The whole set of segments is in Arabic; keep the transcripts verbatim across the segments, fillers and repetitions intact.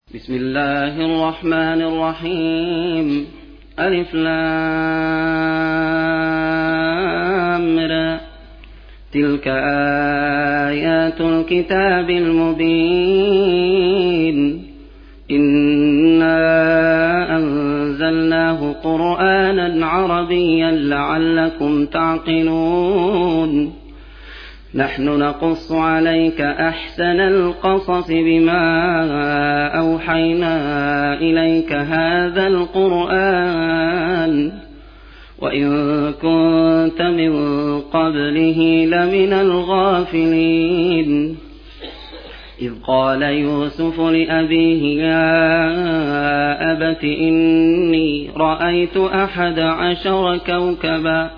بسم الله الرحمن الرحيم. ألف لام را. تلك آيات الكتاب المبين. إنا أنزلناه قرآنا عربيا لعلكم تعقلون. نحن نقص عليك أحسن القصص بما أوحينا إليك هذا القرآن وإن كنت من قبله لمن الغافلين. إذ قال يوسف لأبيه يا أبت إني رأيت أحد عشر كوكبا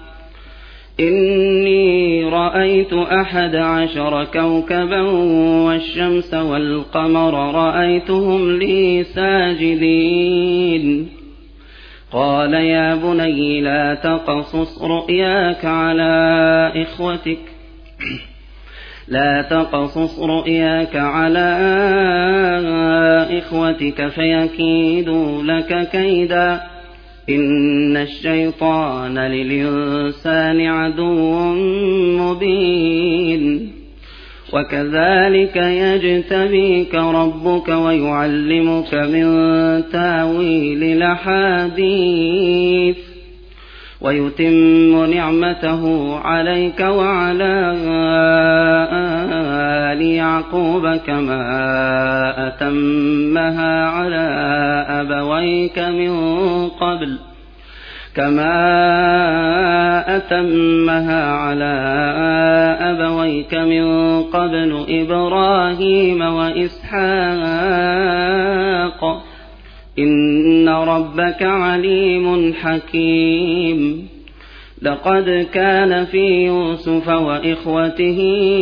إني رأيت أحد عشر كوكبا والشمس والقمر رأيتهم لي ساجدين. قال يا بني لا تقصص رؤياك على إخوتك لا تقصص رؤياك على إخوتك فيكيدوا لك كيدا إن الشيطان للإنسان عدو مبين. وكذلك يجتبيك ربك ويعلمك من تاويل الأحاديث ويتم نعمته عليك وعلى آل يعقوب كما أتمها على أبويك من قبل كما أتمها على أبويك من قبل إبراهيم وإسحاق إن ربك عليم حكيم. لقد كان في يوسف وإخوته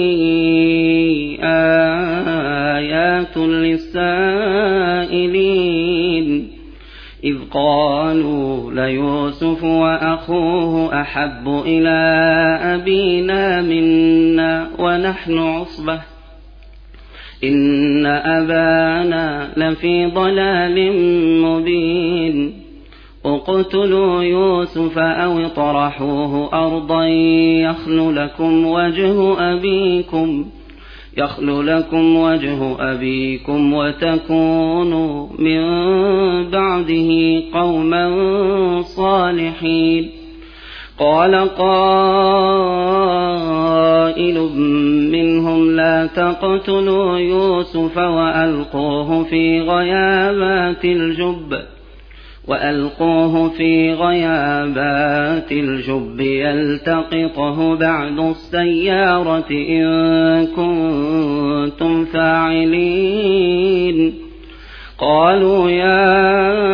آيات للسائلين إذ قالوا ليوسف وأخوه أحب إلى أبينا منا ونحن عصبة إن أبانا لفي ضلال مبين. اقتلوا يوسف أو اطرحوه أرضا يخل لكم وجه أبيكم يخل لكم وجه أبيكم وتكونوا من بعده قوما صالحين. قال قائل منهم لا تقتلوا يوسف وألقوه في غيابات الجب وألقوه في غيابات الجب يلتقطه بعض السيارة إن كنتم فاعلين. قالوا يا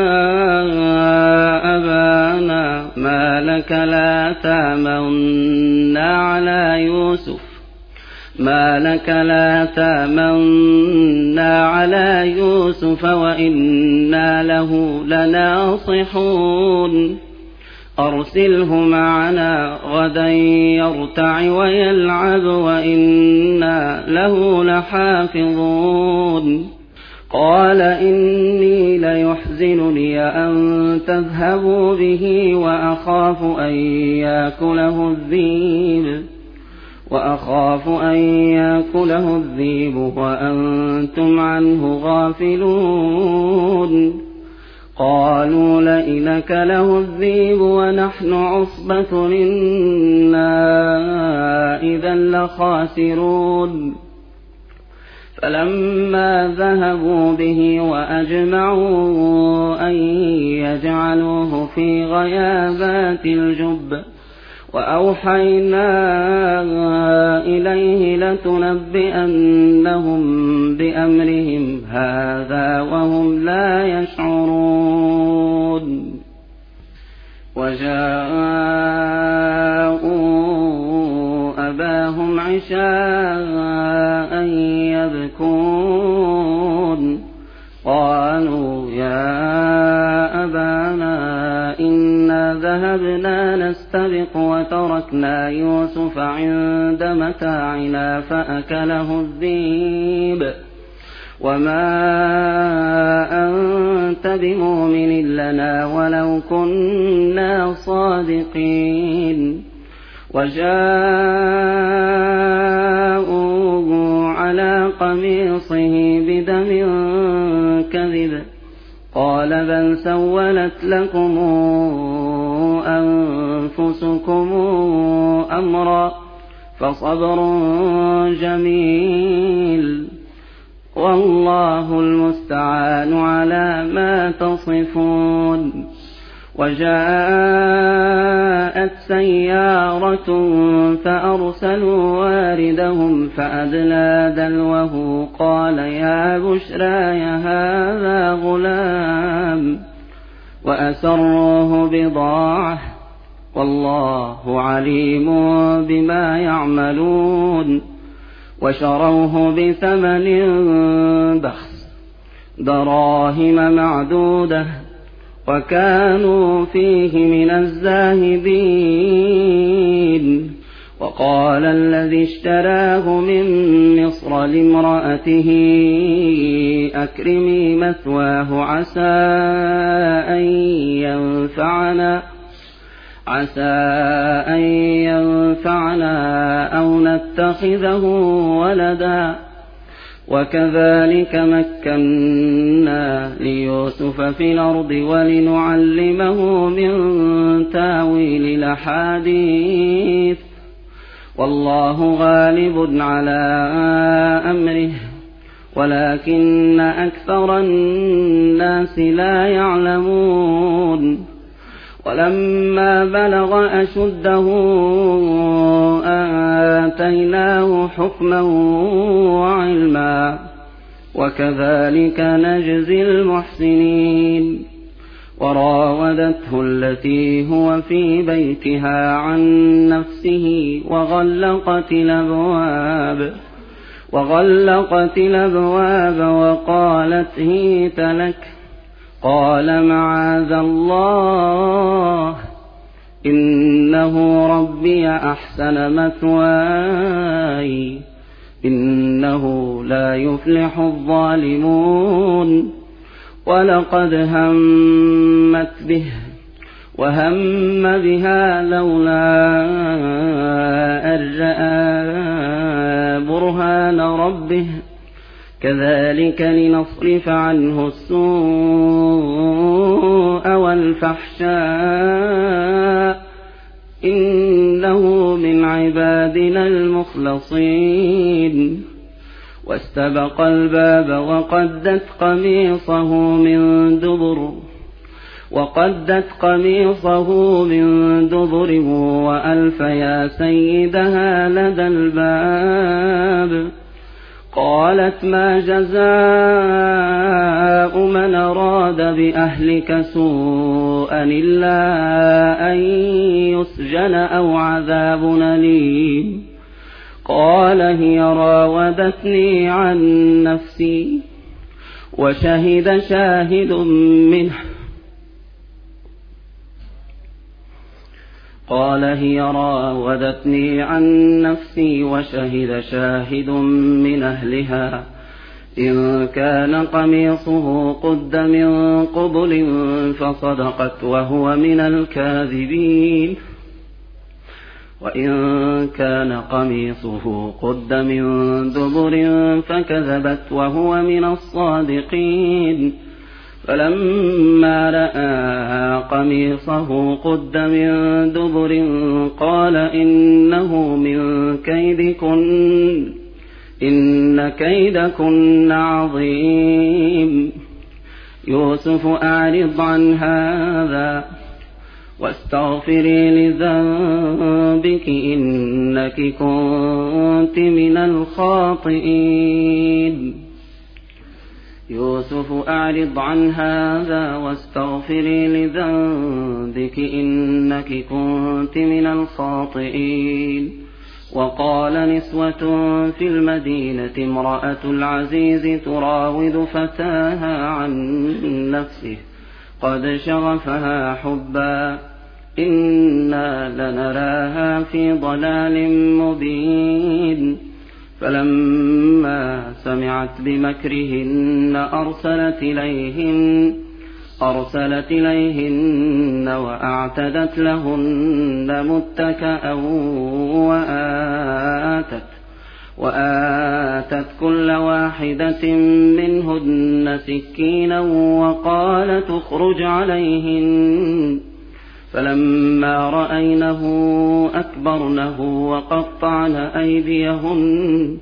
أبانا ما لك لا تأمنا على يوسف ما لك لا تأمنا على يوسف وإنا له لناصحون. أرسله معنا غدا يرتع ويلعب وإنا له لحافظون. قال إني ليحزنني أن تذهبوا به وأخاف أن يأكله الذئب وأخاف أن يأكله الذئب وأنتم عنه غافلون. قالوا لئن أكله الذئب ونحن عصبة إنا إذا لخاسرون. فلما ذهبوا به وأجمعوا أن يجعلوه في غيابات الجب وأوحينا إليه لتنبئنهم بأمرهم هذا وهم لا يشعرون. وجاءوا أباهم عشاء يبكون. قالوا يا أبانا إنا ذهبنا نستبق وتركنا يوسف عند متاعنا فأكله الذئب وما كنت بمؤمن لنا ولو كنا صادقين. وجاءوا على قميصه بدم كذب قال بل سولت لكم أنفسكم أمرا فصبر جميل والله المستعان على ما تصفون. وجاءت سيارة فأرسلوا واردهم فأدلى دلوه قال يا بشرى هذا غلام وأسروه بضاعة والله عليم بما يعملون. وشروه بثمن بخس دراهم معدودة وكانوا فيه من الزاهدين. وقال الذي اشتراه من مصر لامرأته أكرمي مثواه عسى أن ينفعنا عسى أن ينفعنا أو نتخذه ولدا. وكذلك مكنا ليوسف في الأرض ولنعلمه من تاويل الأحاديث والله غالب على أمره ولكن أكثر الناس لا يعلمون. ولما بلغ أشده آتيناه حكما وعلما وكذلك نجزي المحسنين. وراودته التي هو في بيتها عن نفسه وغلقت الأبواب وغلقت الأبواب وقالت هيت لك قال معاذ الله إنه ربي أحسن مثواي إنه لا يفلح الظالمون. ولقد همت به وهم بها لولا أن رأى برهان ربه كذلك لنصرف عنه السوء والفحشاء إنه من عبادنا المخلصين. واستبق الباب وقدت قميصه من دبر وقدت قميصه من دبر وألف يا سيدها لدى الباب. قالت ما جزاء من أراد بأهلك سوءا إلا أن يسجن أو عذاب أليم. قال هي راودتني عن نفسي وشهد شاهد منه قال هي راودتني عن نفسي وشهد شاهد من أهلها إن كان قميصه قد من قبل فصدقت وهو من الكاذبين وإن كان قميصه قد من دبر فكذبت وهو من الصادقين. فلما رأى قميصه قد من دبر قال إنه من كيدكن إن كيدكن عظيم. يوسف أعرض عن هذا واستغفري لذنبك إنك كنت من الخاطئين. يوسف أعرض عن هذا واستغفري لذنبك إنك كنت من الخاطئين. وقال نسوة في المدينة امرأة العزيز تراود فتاها عن نفسه قد شغفها حبا إنا لنراها في ضلال مبين. فلما سمعت بمكرهن أرسلت إليهن أرسلت إليهن وأعتدت لهن متكأ وآتت, وآتت كل واحدة منهن سكينا وقالت اخرج عليهن فلما رأينه أكبرنه وقطعن أيديهن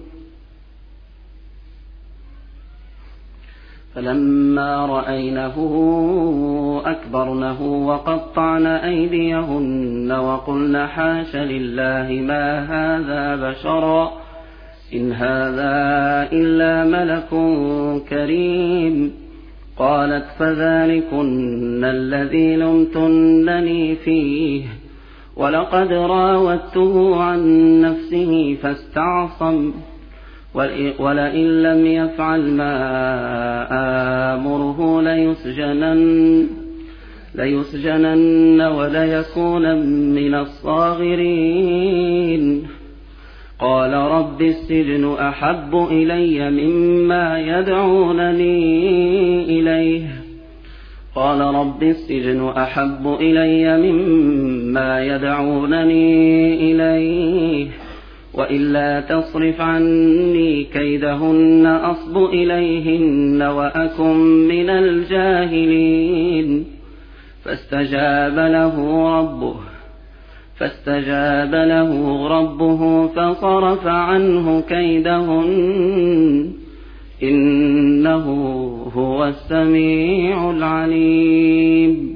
فلما رأينه أكبرنه وقطعن أيديهن وقلن حاش لله ما هذا بشرا إن هذا إلا ملك كريم. قالت فذلكن الذي لمتنني فيه ولقد راودته عن نفسه فاستعصم ولئن لم يفعل ما آمره ليسجنن, ليسجنن وليكون من الصاغرين. قال رب السجن أحب إلي مما يدعونني إليه قال رب السجن أحب إلي مما يدعونني إليه وإلا تصرف عني كيدهن أصب إليهن وأكن من الجاهلين. فاستجاب له ربه فاستجاب له ربه فصرف عنه كيدهن إنه هو السميع العليم.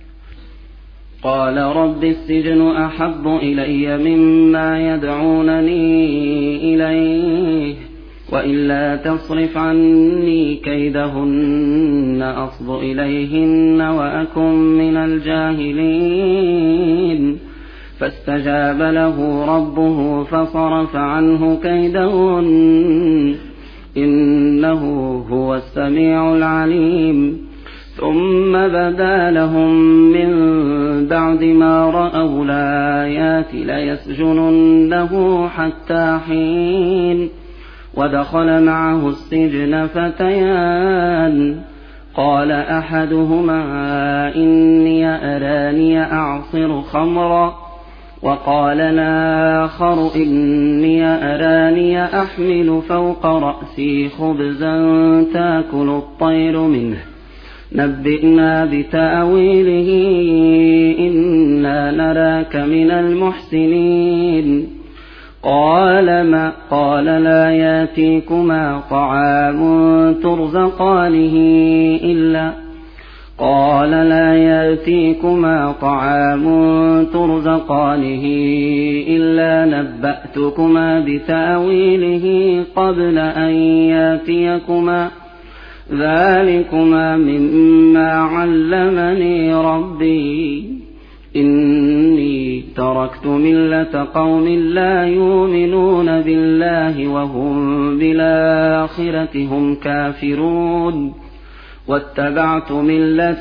قال رب السجن أحب إلي مما يدعونني إليه وإلا تصرف عني كيدهن أصب إليهن وأكن من الجاهلين. فاستجاب له ربه فصرف عنه كيدهن إنه هو السميع العليم. ثم بدا لهم من بعد ما رأوا الآيات ليسجننه حتى حين. ودخل معه السجن فتيان قال أحدهما إني أراني أعصر خمرا وقال الآخر إني أراني أحمل فوق رأسي خبزا تأكل الطير منه نبئنا بتأويله إنا نراك من المحسنين. قال ما قال لا يأتيكما طعام ترزقانه إلا قال لا يأتيكما طعام ترزقانه إلا نبأتكما بتأويله قبل أن يأتيكما ذلكما مما علمني ربي إني تركت ملة قوم لا يؤمنون بالله وهم بالآخرة هم كافرون واتبعت ملة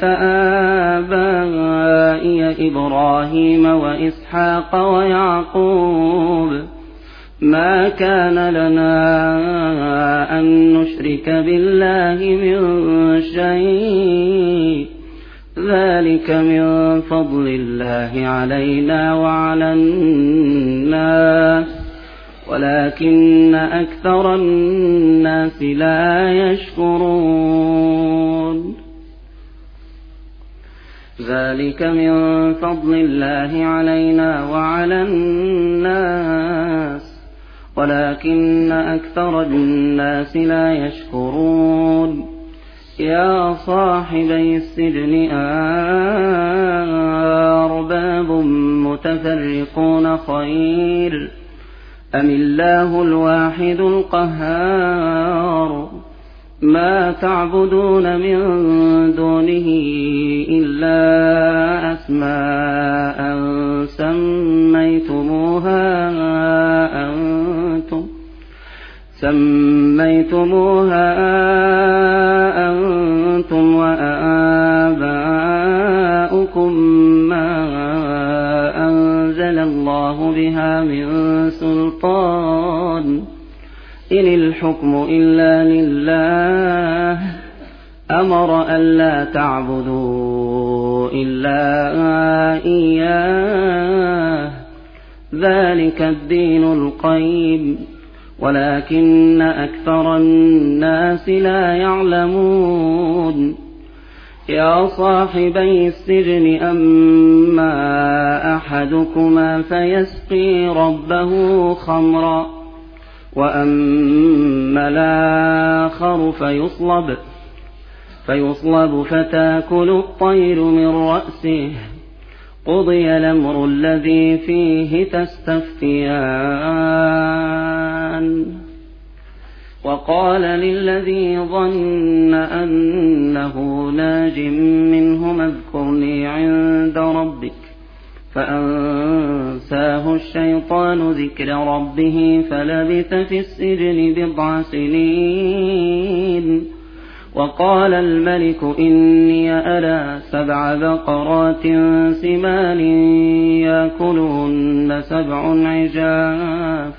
آبائي إبراهيم وإسحاق ويعقوب ما كان لنا أن نشرك بالله من شيء ذلك من فضل الله علينا وعلى الناس ولكن أكثر الناس لا يشكرون. ذلك من فضل الله علينا وعلى الناس ولكن أكثر الناس لا يشكرون. يا صاحبي السجن أرباب متفرقون خير أم الله الواحد القهار ما تعبدون من دونه إلا أسماء سميتموها أنتم سميتموها أنتم وآباؤكم ما أنزل الله بها من سلطان إن الحكم إلا لله أمر ألا تعبدوا إلا إياه ذلك الدين القيم ولكن أكثر الناس لا يعلمون يا صاحبي السجن أما أحدكما فيسقي ربه خمرا وأما الآخر فيصلب فيصلب فتاكل الطير من رأسه قضي الأمر الذي فيه تستفتيان وقال للذي ظن أنه ناج منهما اذكرني عند ربك فأنساه الشيطان ذكر ربه فلبث في السجن بضع سنين وقال الملك إني أرى سبع بقرات سمان يأكلهن سبع عجاف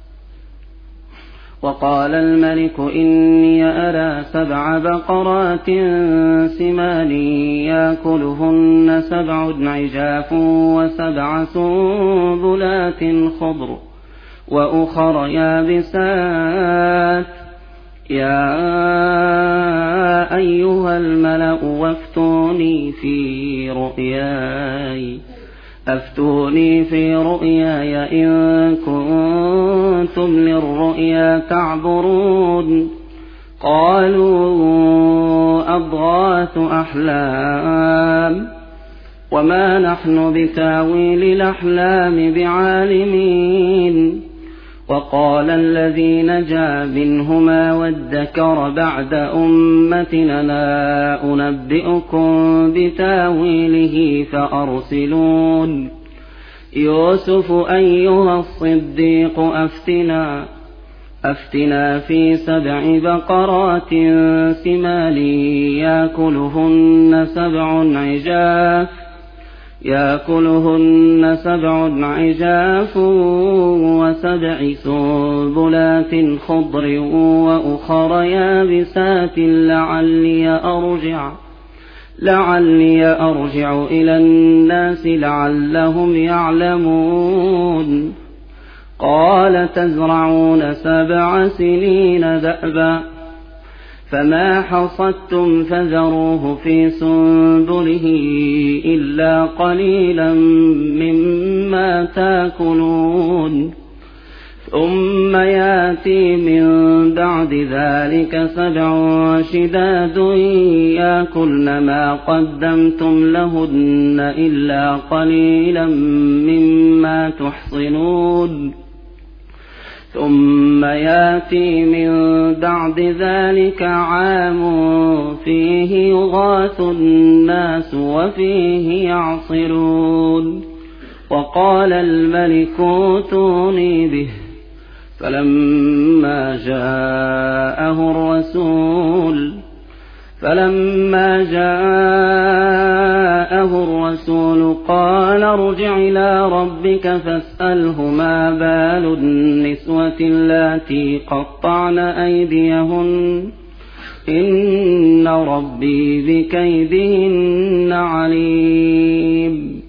وقال الملك إني أرى سبع بقرات سمان يأكلهن سبع عجاف وسبع سنبلات خضر وأخر يابسات يا أيها الملأ وافتوني في رؤياي أفتوني في رؤياي إن كنتم للرؤيا تعبرون قالوا أضغاث أحلام وما نحن بتاويل الأحلام بعالمين وقال الذي نجا منهما وادكر بعد أمتنا أنبئكم بتاويله فأرسلون يوسف أيها الصديق أفتنا أفتنا في سبع بقرات سمان يأكلهن سبع عجاف يأكلهن سبع عجاف وسبع سنبلات خضر وأخر يابسات لعلي أرجع لعلي أرجع إلى الناس لعلهم يعلمون قال تزرعون سبع سنين دأبا فما حصدتم فذروه في سنبله إلا قليلا مما تاكلون ثم ياتي من بعد ذلك سبع شداد يأكلن ما قدمتم لهن إلا قليلا مما تحصنون ثم ياتي من بعد ذلك عام فيه يغاث الناس وفيه يعصرون وقال الملك ائتوني به فلما جاءه الرسول فلما جاءه الرسول قال ارجع إلى ربك فاسأله ما بال النسوة اللاتي قطعن أيديهن إن ربي بكيدهن عليم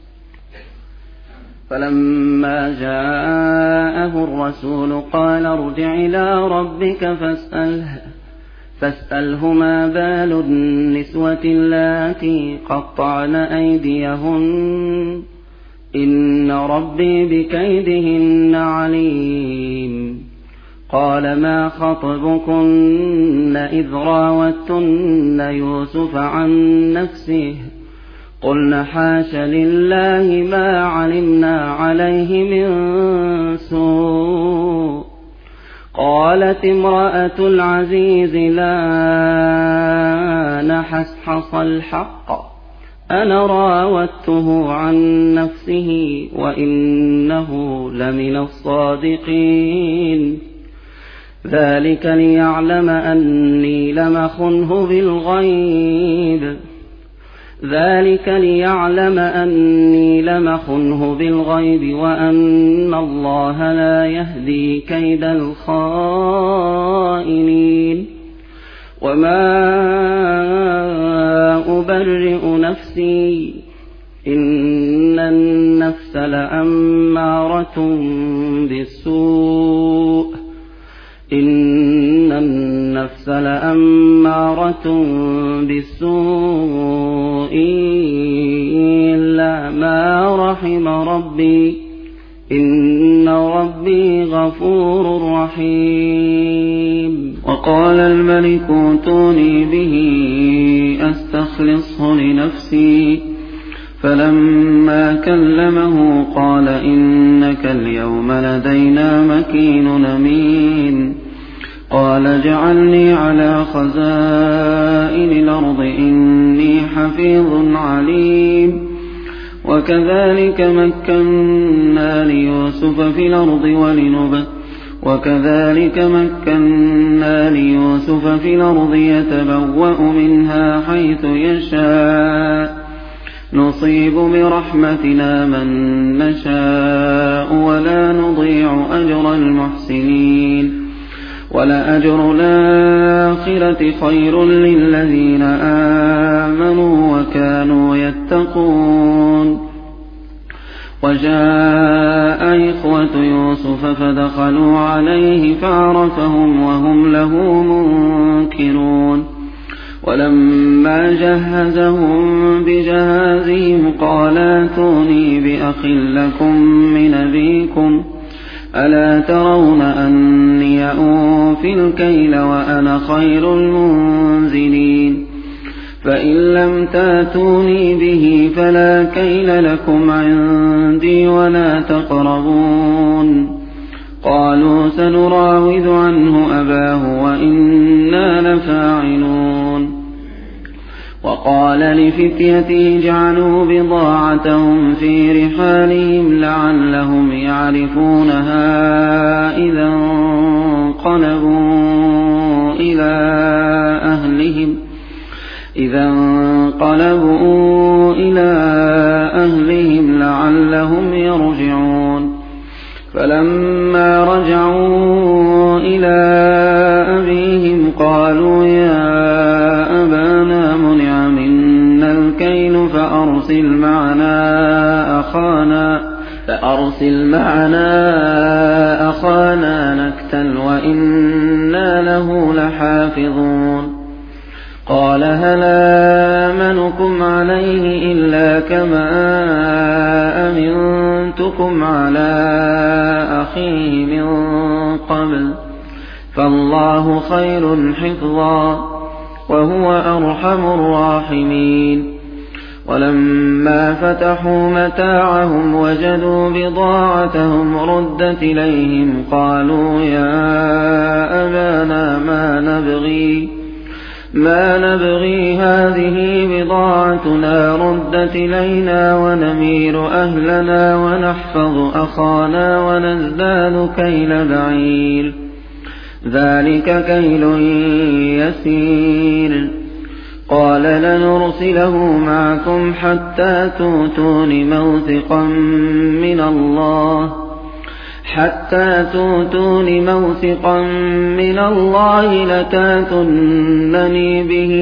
فلما جاءه الرسول قال ارجع إلى ربك فاسأله فاسأله ما بال النسوة اللاتي قطعن أيديهن إن ربي بكيدهن عليم قال ما خطبكن إذ راوتن يوسف عن نفسه قلنا حاش لله ما علمنا عليه من سوء قالت امرأة العزيز لا نحسحص الحق أنا راودته عن نفسه وإنه لمن الصادقين ذلك ليعلم أني لم أخنه بالغيب ذلك ليعلم أني لم أخنه بالغيب وأن الله لا يهدي كيد الخائنين وما أبرئ نفسي إن النفس لأمارة بالسوء إن النفس لأمارة بالسوء إلا ما رحم ربي إن ربي غفور رحيم. وقال الملك ائتوني به أستخلصه لنفسي فلما كلمه قال إنك اليوم لدينا مكين أمين. قال اجعلني على خزائن الأرض إني حفيظ عليم. وكذلك مكنا ليوسف في الأرض ولنبت وكذلك مكنا ليوسف في الأرض يتبوأ منها حيث يشاء نصيب برحمتنا من نشاء ولا نضيع أجر المحسنين. ولأجر الآخرة خير للذين آمنوا وكانوا يتقون. وجاء إخوة يوسف فدخلوا عليه فعرفهم وهم له منكرون. ولما جهزهم بجهازهم قال ائتوني بأخ لكم من أبيكم ألا ترون أني أوفي الكيل وأنا خير المنزلين. فإن لم تاتوني به فلا كيل لكم عندي ولا تقربون. قالوا سنراود عنه أباه وإنا لفاعلون. وقال لفتيته اجعلوا بضاعتهم في رحالهم لعلهم يعرفونها إذا انقلبوا إلى أهلهم إذا انقلبوا إلى أهلهم لعلهم يرجعون. فلما رجعوا إلى أبيهم قالوا يا أبانا منع منا الكيل فأرسل معنا أخانا فأرسل معنا أخانا نكتل وإنا له لحافظون. قال هل آمنكم عليه إلا كما أمنتكم على أخيه من قبل فالله خير حفظا وهو أرحم الراحمين. ولما فتحوا متاعهم وجدوا بضاعتهم ردت إليهم قالوا يا أبانا ما نبغي ما نبغي هذه بضاعتنا ردت إلينا ونمير أهلنا ونحفظ أخانا ونزداد كيل بعير ذلك كيل يسير. قال لنرسله معكم حتى تؤتون موثقا من الله حتى تؤتون موثقا من الله لتاتونني به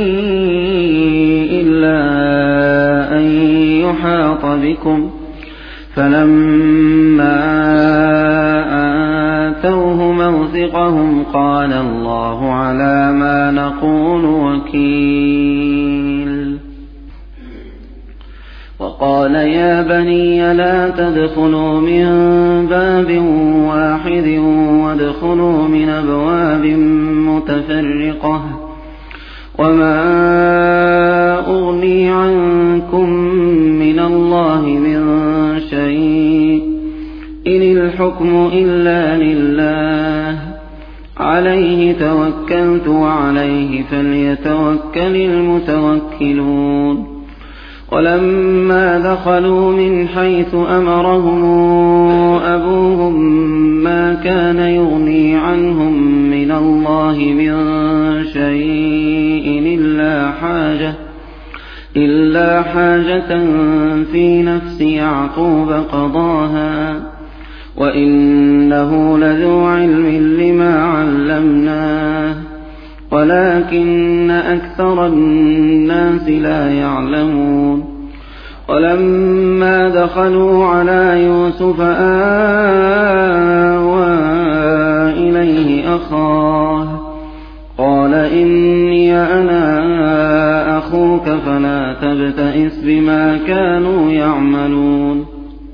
إلا أن يحاط بكم. فلما آتوه موثقهم قال الله على ما نقول وكيل. وقال يا بني لا تدخلوا من باب واحد وادخلوا من أبواب متفرقة وما أغني عنكم من الله من شيء إن الحكم إلا لله عليه توكلت وعليه فليتوكل المتوكلون. ولما دخلوا من حيث أمرهم أبوهم ما كان يغني عنهم من الله من شيء إلا حاجة إلا حاجة في نفس يعقوب قضاها وإنه لذو علم لما علمناه ولكن أكثر الناس لا يعلمون ولما دخلوا على يوسف آوى إليه أخاه قال إني أنا أخوك فلا تبتئس بما كانوا يعملون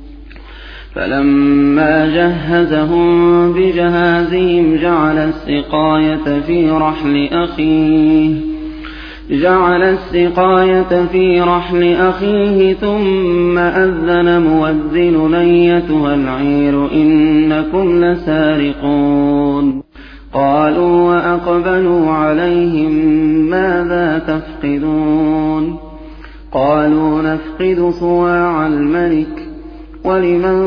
فلما جهزهم بجهازهم جعل السقاية في رحل أخيه جعل السقاية في رحل أخيه ثم أذن مؤذن أيتها العير إنكم لسارقون قالوا وأقبلوا عليهم ماذا تفقدون قالوا نفقد صواع الملك ولمن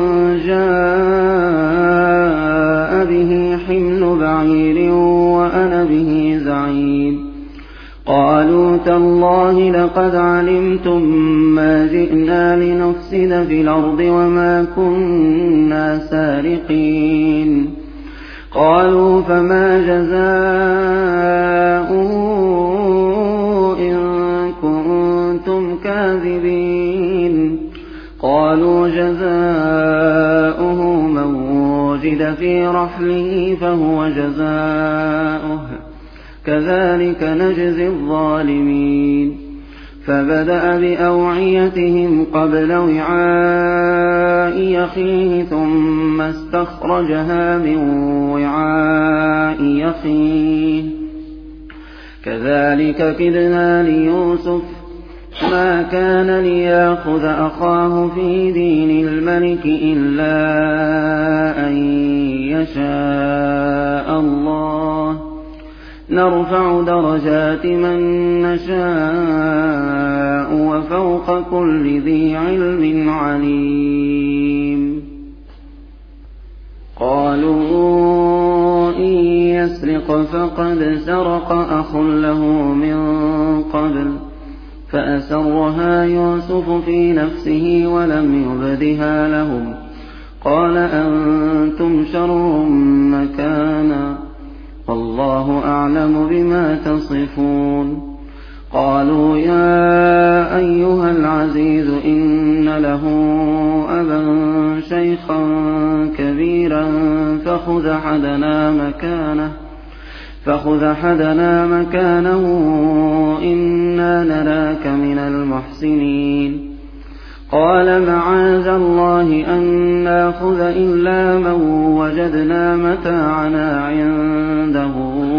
جاء به حمل بعير وأنا به زعيم قالوا تالله لقد علمتم ما جئنا لنفسد في الأرض وما كنا سارقين قالوا فما جزاؤه إن كنتم كاذبين قالوا جزاؤه من وجد في رحله فهو جزاؤه كذلك نجزي الظالمين فبدأ بأوعيتهم قبل وعاء أخيه ثم استخرجها من وعاء أخيه كذلك كدنا ليوسف ما كان ليأخذ أخاه في دين الملك إلا أن يشاء الله نرفع درجات من نشاء وفوق كل ذي علم عليم قالوا إن يسرق فقد سرق أخ له من قبل فأسرها يوسف في نفسه ولم يبدها لهم قال أنتم شر مكانا والله أعلم بما تصفون قالوا يا أيها العزيز إن له أبا شيخا كبيرا فخذ أحدنا مكانه فخذ أحدنا مكانه إنا نراك من المحسنين قال معاذ الله أن ناخذ إلا من وجدنا متاعنا عنده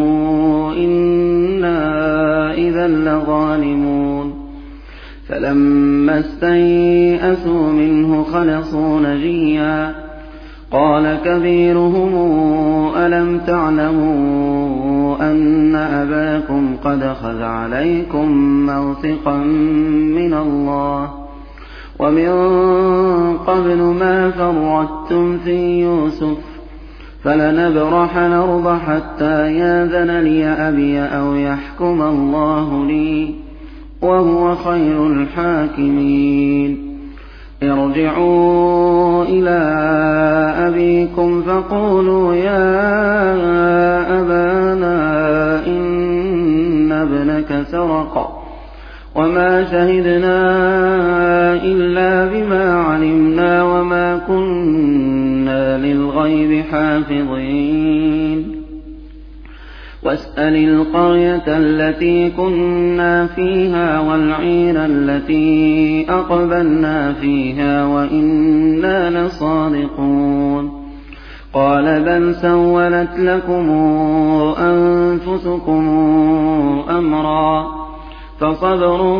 إنا إذا لظالمون فلما استيئسوا منه خلصوا نجيا قال كبيرهم ألم تعلموا أن أباكم قد أخذ عليكم موثقا من الله ومن قبل ما فرطتم في يوسف فلنبرح الأرض حتى ياذن لي أبي أو يحكم الله لي وهو خير الحاكمين ارجعوا إلى أبيكم فقولوا يا أبانا إن ابنك سرق وما شهدنا إلا بما علمنا وما كنا للغيب حافظين واسأل القرية التي كنا فيها والعير التي أقبلنا فيها وإنا لصادقون قال بل سولت لكم أنفسكم أمرا فصبر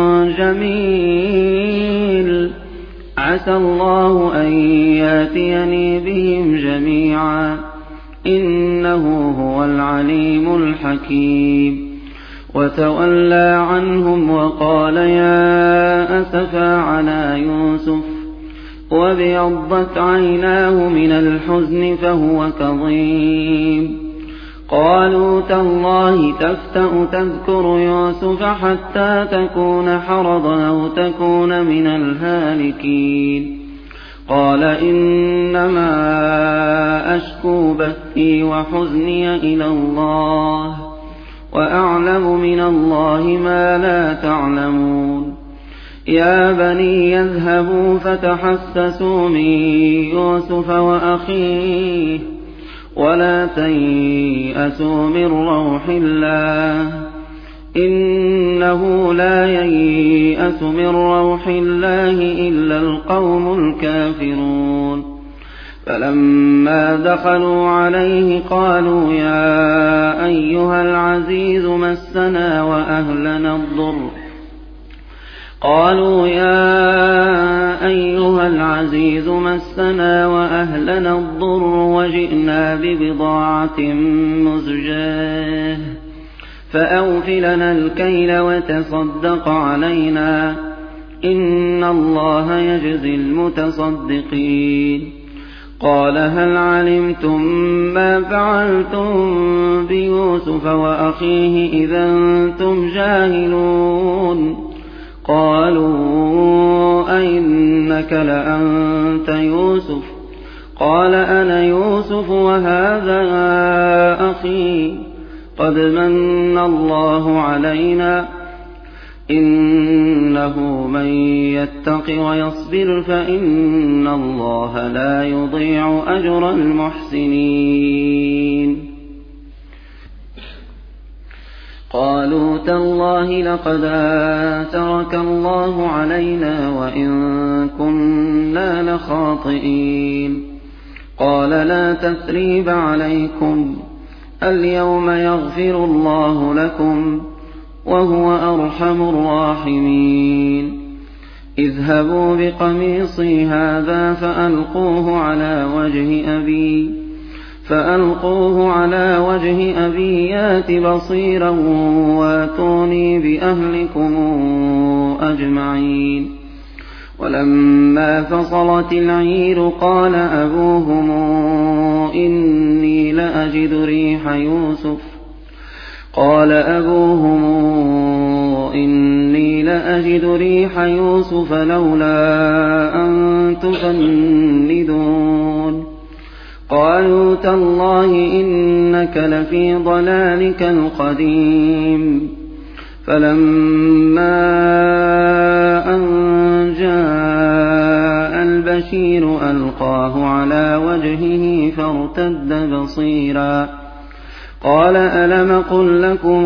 جميل عسى الله أن ياتيني بهم جميعا إنه هو العليم الحكيم وتولى عنهم وقال يا أسفى على يوسف وابيضت عيناه من الحزن فهو كظيم قالوا تالله تفتأ تذكر يوسف حتى تكون حرضا أو تكون من الهالكين قال إنما أشكو بثي وحزني إلى الله وأعلم من الله ما لا تعلمون يا بني يذهبوا فتحسسوا من يوسف وأخيه ولا تيأسوا من روح الله إنه لا ييأس من روح الله إلا القوم الكافرون فلما دخلوا عليه قالوا يا أيها العزيز مسنا وأهلنا الضر قالوا يا أيها العزيز مسنا وأهلنا الضر وجئنا ببضاعة مزجاة فأوف لنا الكيل وتصدق علينا إن الله يجزي المتصدقين قال هل علمتم ما فعلتم بيوسف وأخيه إذا أنتم جاهلون قالوا أئنك لأنت يوسف قال أنا يوسف وهذا أخي قد من الله علينا إنه من يتق ويصبر فإن الله لا يضيع أجر المحسنين قالوا تالله لقد آثرك الله علينا وإن كنا لخاطئين قال لا تثريب عليكم اليوم يغفر الله لكم وهو أرحم الراحمين اذهبوا بقميصي هذا فألقوه على وجه أبي فألقوه على وجه أبي يات بصيرا واتوني بأهلكم أجمعين ولما فصلت العير قال أبوهم إني لأجد ريح يوسف قال أبوهم إني لأجد ريح يوسف لولا أن تفندون قالوا تالله إنك لفي ضلالك القديم فلما أن جاء البشير ألقاه على وجهه فارتد بصيرا قال ألم قل لكم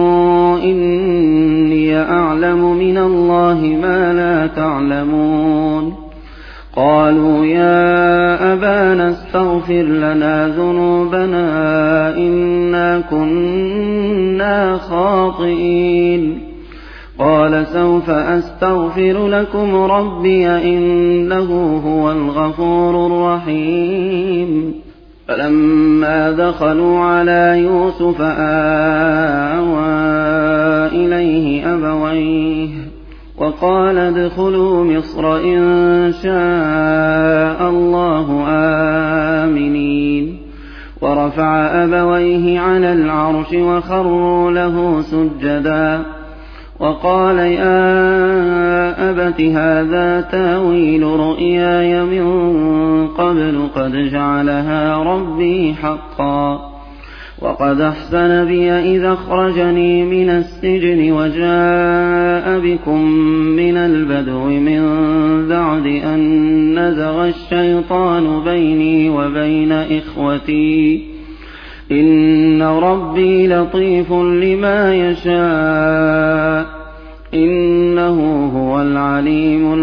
إني أعلم من الله ما لا تعلمون قالوا يا أبانا استغفر لنا ذنوبنا إنا كنا خاطئين قال سوف أستغفر لكم ربي إنه هو الغفور الرحيم فلما دخلوا على يوسف آوى إليه أبويه وقال ادخلوا مصر إن شاء الله آمنين ورفع أبويه على العرش وخروا له سجدا وقال يا أبت هذا تاويل رؤياي من قبل قد جعلها ربي حقا وقد أحسن بي إذا أخرجني من السجن وجاء بكم من البدو من بعد أن نزغ الشيطان بيني وبين إخوتي إن ربي لطيف لما يشاء إنه هو العليم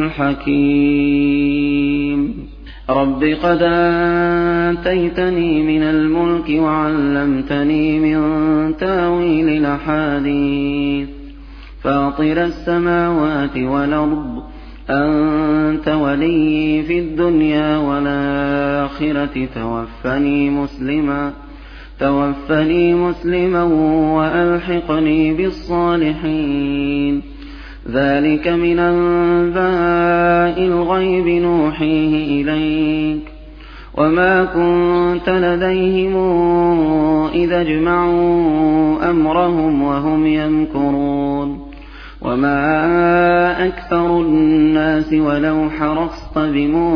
الحكيم رب قد آتيتني من الملك وعلمتني من تاويل الأحاديث فاطر السماوات والأرض أنت ولي في الدنيا والآخرة توفني مسلما توفني مسلما وألحقني بالصالحين ذلك من أنباء الغيب نوحيه إليك وما كنت لديهم إذا اجمعوا أمرهم وهم يمكرون وما أكثر الناس ولو حرصت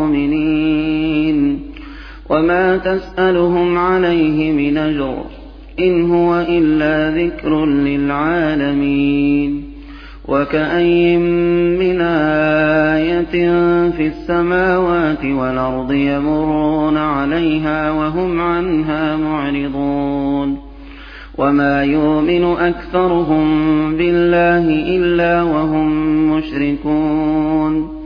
بمؤمنين وما تسألهم عليه من أجر إن هو إلا ذكر للعالمين وكأي من آية في السماوات والأرض يمرون عليها وهم عنها معرضون وما يؤمن أكثرهم بالله إلا وهم مشركون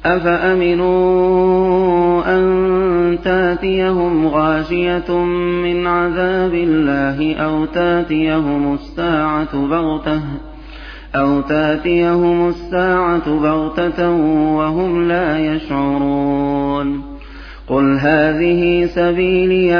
أفأمنوا أن تاتيهم غاشية من عذاب الله أو تاتيهم الساعة بغتة أو تاتيهم الساعة بغتة وهم لا يشعرون قل هذه سبيلي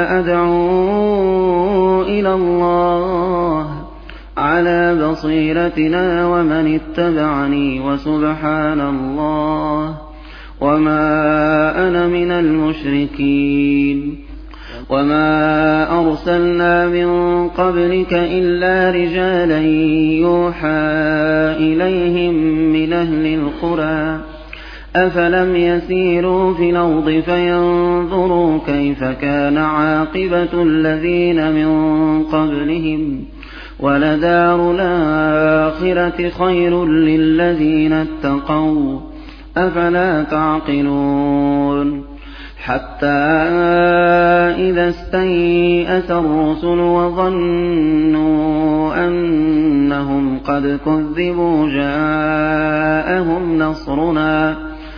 أدعو إلى الله على بصيرتنا ومن اتبعني وسبحان الله وما أنا من المشركين وما أرسلنا من قبلك إلا رجالا يوحى إليهم من أهل القرى أفلم يسيروا في الأرض فينظروا كيف كان عاقبة الذين من قبلهم ولدار الآخرة خير للذين اتقوا أفلا تعقلون حتى إذا استيأس الرسل وظنوا أنهم قد كذبوا جاءهم نصرنا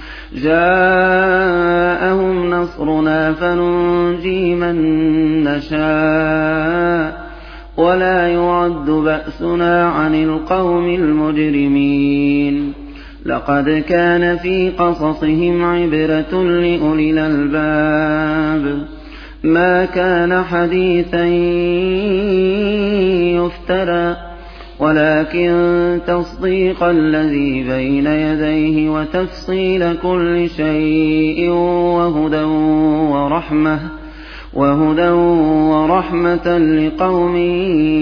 جاءهم نصرنا فننجي من نشاء ولا يرد بأسنا عن القوم المجرمين لقد كان في قصصهم عبرة لأولي الألباب ما كان حديثا يفترى ولكن تصديق الذي بين يديه وتفصيل كل شيء وهدى ورحمة وهدى ورحمة لقوم